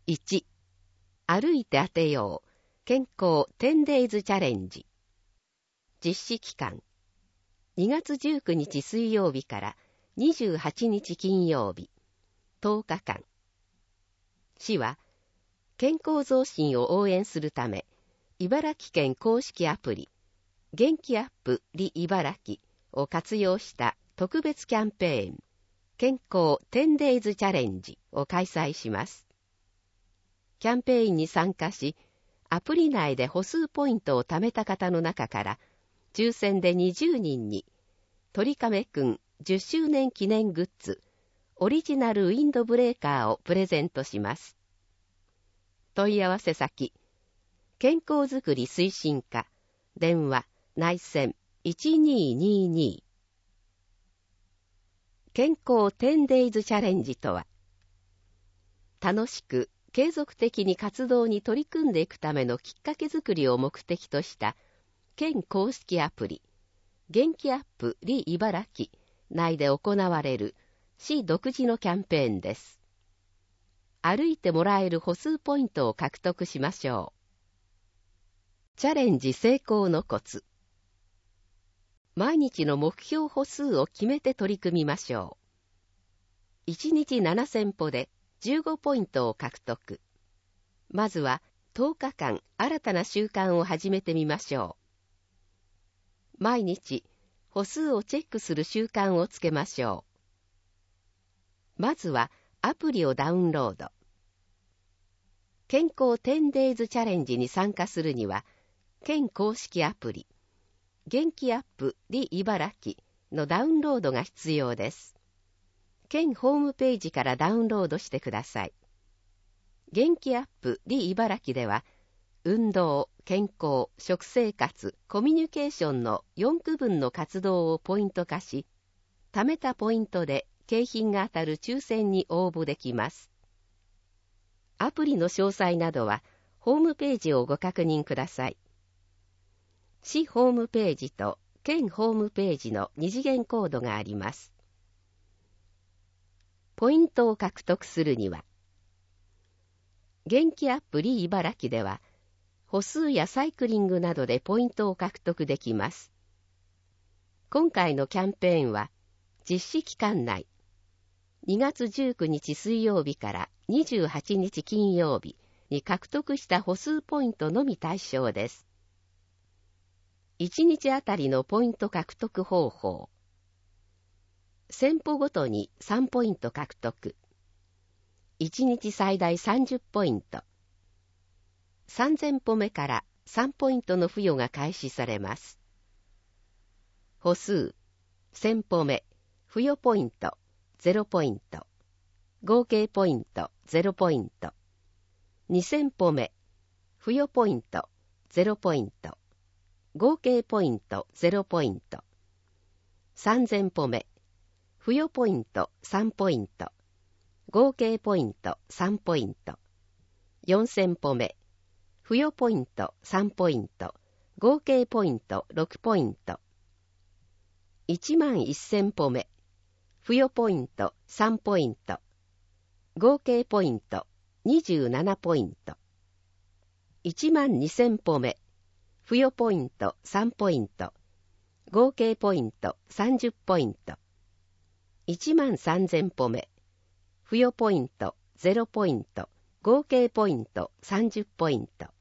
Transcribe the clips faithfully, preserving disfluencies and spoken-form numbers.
いち、歩いて当てよう健康 テンデイズ チャレンジ。実施期間にがつじゅうくにち水曜日からにじゅうはちにち金曜日、とおかかん。市は健康増進を応援するため、茨城県公式アプリ元気アップリ茨城を活用した特別キャンペーン健康 テンデイズ チャレンジを開催します。キャンペーンに参加し、アプリ内で歩数ポイントを貯めた方の中から、抽選でにじゅうにんに、鳥亀くんじゅっしゅうねん記念グッズ、オリジナルウィンドブレーカーをプレゼントします。問い合わせ先、健康づくり推進課、電話、内線いちにーにーにー。健康 テンデイズ チャレンジとは、楽しく、継続的に活動に取り組んでいくためのきっかけづくりを目的とした県公式アプリ元気アップリ茨城内で行われる市独自のキャンペーンです。歩いてもらえる歩数ポイントを獲得しましょう。チャレンジ成功のコツ。毎日の目標歩数を決めて取り組みましょう。いちにちななせんぽでじゅうごポイントを獲得。まずはとおかかん新たな習慣を始めてみましょう。毎日歩数をチェックする習慣をつけましょう。まずはアプリをダウンロード。健康 テンデイズ チャレンジに参加するには、県公式アプリ元気アップリ茨城のダウンロードが必要です。県ホームページからダウンロードしてください。元気アップリ茨城では、運動、健康、食生活、コミュニケーションのよんくぶんの活動をポイント化し、貯めたポイントで景品が当たる抽選に応募できます。アプリの詳細などは、ホームページをご確認ください。市ホームページと県ホームページの二次元コードがあります。ポイントを獲得するには、元気アップリ茨城では、歩数やサイクリングなどでポイントを獲得できます。今回のキャンペーンは、実施期間内、にがつじゅうくにち水曜日からにじゅうはちにち金曜日に獲得した歩数ポイントのみ対象です。いちにちあたりのポイント獲得方法。せんぽごとにさんポイント獲得。いちにち最大さんじゅっポイント。さんぜんぽめからさんポイントの付与が開始されます。歩数、せんぽめ、付与ポイント、ゼロポイント。合計ポイント、ゼロポイント。にせんぽめ、付与ポイント、ゼロポイント。合計ポイント、ゼロポイント。さんぜんぽめ、付与ポイント、さんポイント。合計ポイント、さんポイント。よんせんぽめ、付与ポイント、さんポイント。合計ポイント、ろくポイント。いちまんせんぽめ、付与ポイント、さんポイント。合計ポイント、にじゅうななポイント。いちまんにせんぽめ、付与ポイント、さんポイント。合計ポイント、さんじゅっポイント。いちまんさんぜんぽめ、付与ポイント、ゼロポイント。合計ポイント、さんじゅっポイント。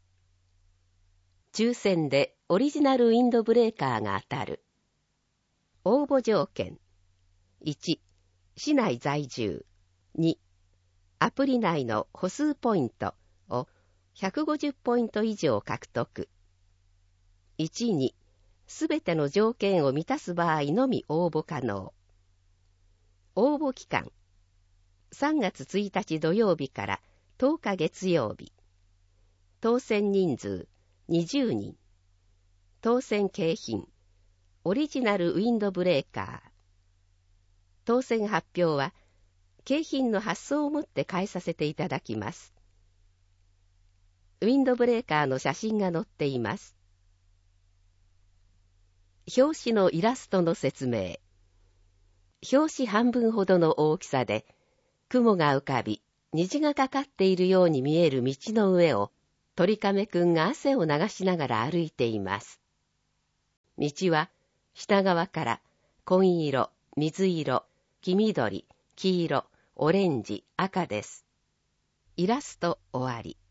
抽選でオリジナルウィンドブレーカーが当たる。応募条件。いち、市内在住。に、アプリ内の歩数ポイントをひゃくごじゅっポイント以上獲得。いち、に、すべての条件を満たす場合のみ応募可能。応募期間。さんがつついたち土曜日からとおか月曜日。当選人数にじゅうにん。当選景品。オリジナルウィンドブレーカー。当選発表は景品の発送をもって返させていただきます。ウィンドブレーカーの写真が載っています。表紙のイラストの説明。表紙半分ほどの大きさで、雲が浮かび、 虹がかかっているように見える道の上を、鳥亀くんが汗を流しながら歩いています。道は、下側から、紺色、水色、黄緑、黄色、オレンジ、赤です。イラスト終わり。